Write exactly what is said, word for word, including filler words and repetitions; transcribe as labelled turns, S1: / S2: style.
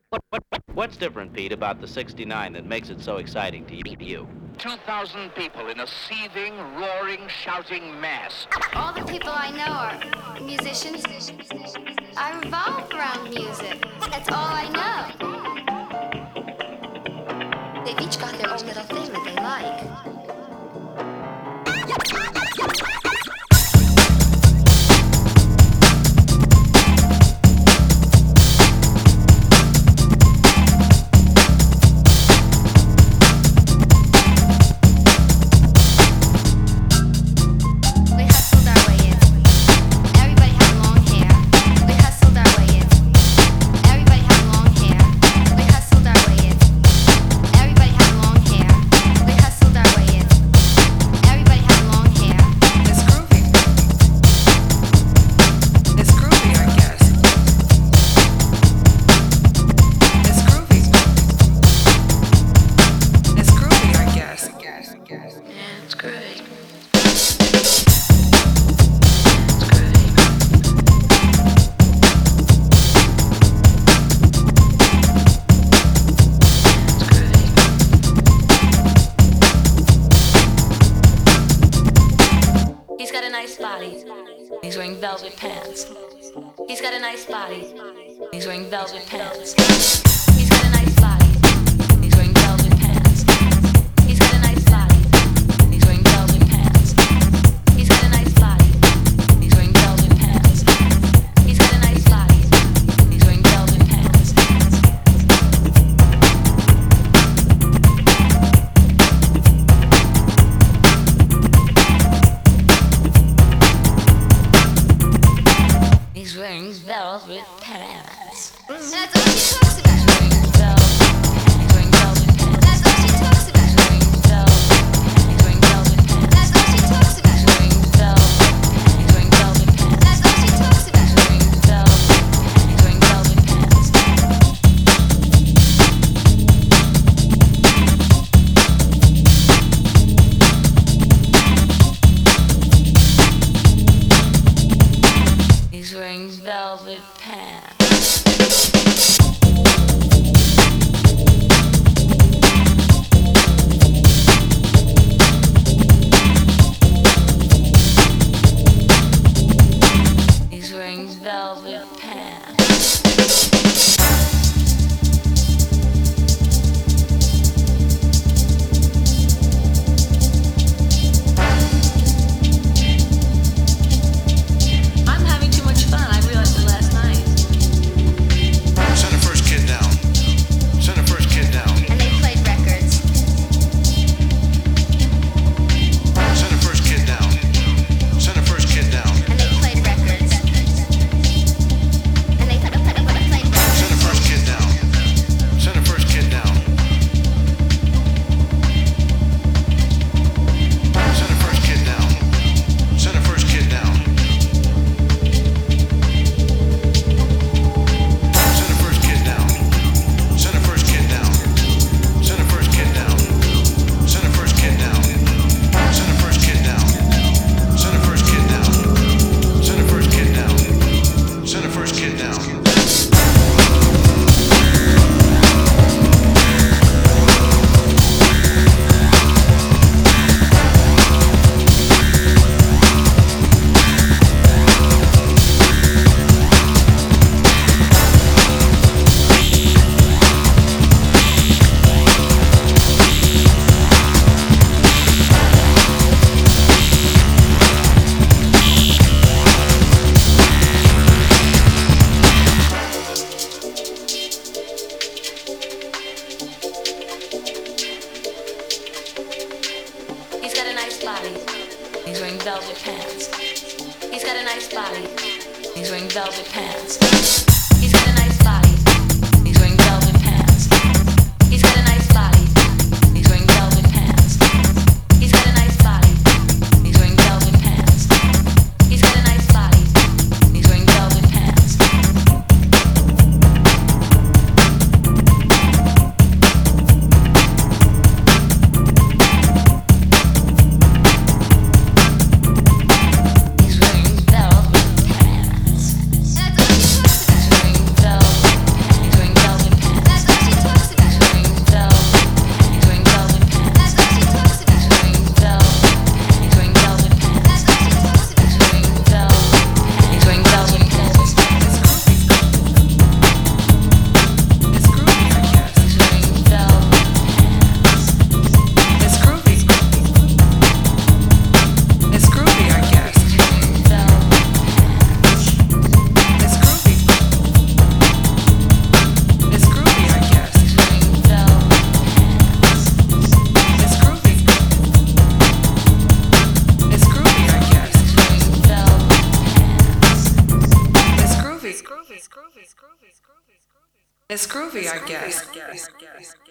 S1: What, what, what, what's different, Pete, about the sixty-nine that makes it so exciting to you?
S2: two thousand people in a seething, roaring, shouting mass.
S3: All the people I know are musicians. I revolve around music. That's all I know. They've each got their own little thing that they like.
S4: Velvet pants. He's got a nice body. He's wearing velvet pants. He's got a nice body. He's wearing velvet pants. He's got a nice body. He's wearing velvet pants. He's got a nice body. He's wearing velvet pants. He's got a nice body. He's wearing velvet pants. He's wearing velvet pants.
S3: That's all she talks about.
S4: He's wearing velvet pants.
S3: That's all she talks about.
S4: He's wearing velvet. He's wearing velvet pants.
S3: That's all she talks about.
S4: He's wearing velvet. He's wearing velvet pants.
S3: That's all she talks about.
S4: He's wearing velvet. He's wearing velvet pants. He's wearing velvet pants. He's wearing velvet pants. I'm having too much fun. I realized it last night.
S5: Send the first kid down. Send the first kid down.
S3: And they played records.
S5: Send the first kid down. Send the first kid down.
S3: And they played records. And they played records.
S5: Send the first kid down. Send the first kid down. Send the first kid down. Send the first kid down. Send the first kid down. Send the first kid down. Send the first kid down. Send the first kid down. Send the first kid down. Send the first kid down. Send the first kid down. Send the first kid down.
S4: He's got a nice body. He's wearing velvet pants. He's got a nice body. He's wearing velvet pants. He's got a nice body. He's wearing velvet pants. He's got a nice body. He's wearing velvet pants. He's got a nice body. He's wearing velvet pants. He's got a nice body. He's wearing velvet pants. He's wearing velvet pants.
S3: That's all she talks about.
S6: It's groovy, I guess.